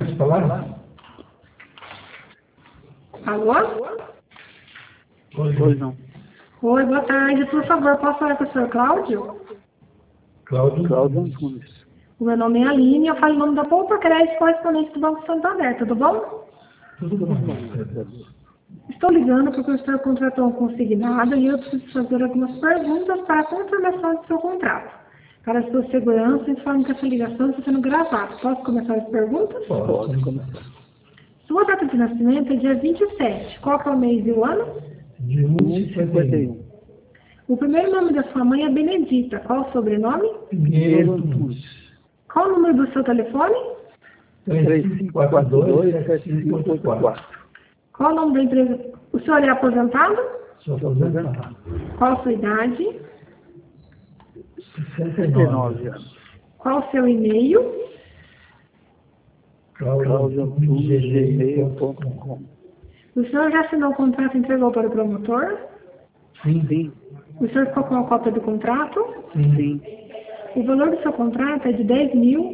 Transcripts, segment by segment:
falar? Alô? Oi, não. Oi, boa tarde. Por favor, posso falar com o senhor Cláudio? Cláudio Antunes. O meu nome é Aline, eu falo em nome da Poupa Crédito, correspondente do Banco Santander, tudo bom? Tudo bom. Estou ligando porque o senhor contratou um consignado e eu preciso fazer algumas perguntas para a confirmação do seu contrato. Para a sua segurança, informo que essa ligação está sendo gravada. Posso começar as perguntas? Pode começar. Sua data de nascimento é dia 27. Qual que é o mês e o ano? De 1,51. O primeiro nome da sua mãe é Benedita. Qual o sobrenome? Pinheiro Antunes. Qual o número do seu telefone? 3542-7584. Qual o nome da empresa? O senhor é aposentado? Sou aposentado. Qual a sua idade? 69 anos. Qual o seu e-mail? claudio.gmail.com. O senhor já assinou o contrato e entregou para o promotor? Sim. O senhor ficou com a cópia do contrato? Sim. O valor do seu contrato é de R$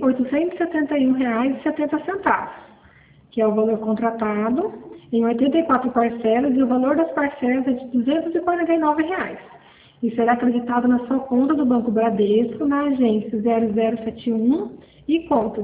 10.871,70, que é o valor contratado em 84 parcelas e o valor das parcelas é de R$ 249. E será acreditado na sua conta do Banco Bradesco, na agência 0071 e conta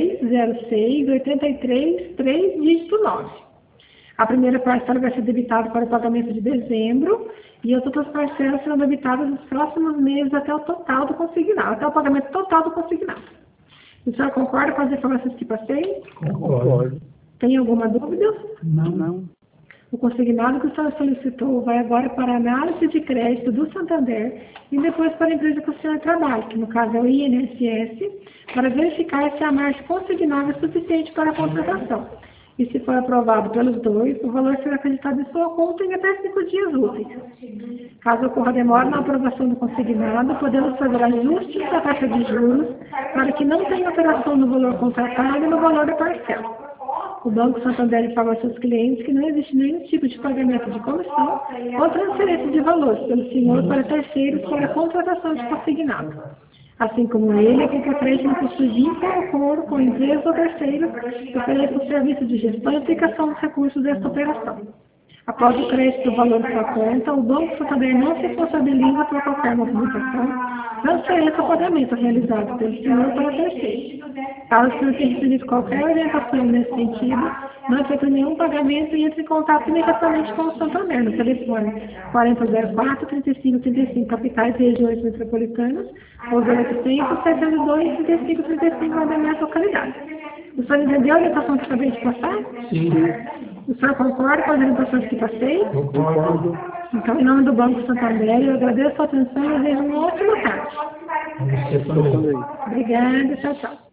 100683 dígito 9. A primeira parcela vai ser debitada para o pagamento de dezembro e as outras parcelas serão debitadas nos próximos meses até o total do consignado, até o pagamento total do consignado. O senhor concorda com as informações que passei? Concordo. Tem alguma dúvida? Não. O consignado que o senhor solicitou vai agora para a análise de crédito do Santander e depois para a empresa que o senhor trabalha, que no caso é o INSS, para verificar se a margem consignável é suficiente para a contratação. E se for aprovado pelos dois, o valor será acreditado em sua conta em até 5 dias úteis. Caso ocorra demora na aprovação do consignado, podemos fazer ajustes da taxa de juros para que não tenha alteração no valor contratado e no valor da parcela. O Banco Santander informa aos seus clientes que não existe nenhum tipo de pagamento de comissão ou transferência de valores pelo senhor para terceiros para a contratação de consignado. Assim como ele, a Poupa Crédito não possui vínculo ou acordo com empresas ou terceiros que ofereçam o serviço de gestão e aplicação dos recursos desta operação. Após o crédito do valor de sua conta, o Banco Santander não se responsabiliza por qualquer movimentação, transferência ou pagamento realizado pelo senhor para terceiros. Caso o senhor tenha recebido qualquer orientação nesse sentido, não é feito nenhum pagamento e entre em contato imediatamente com o Santander no telefone 4004-3535, capitais e regiões metropolitanas, ou 0800-702-3535 na demais localidades. O senhor entendeu a orientação que acabei de passar? Sim. O senhor concorda com as orientações que passei? Concordo. Então, em nome do Banco Santander, eu agradeço a atenção e desejo uma ótima tarde. Você também. Obrigada, tchau, tchau.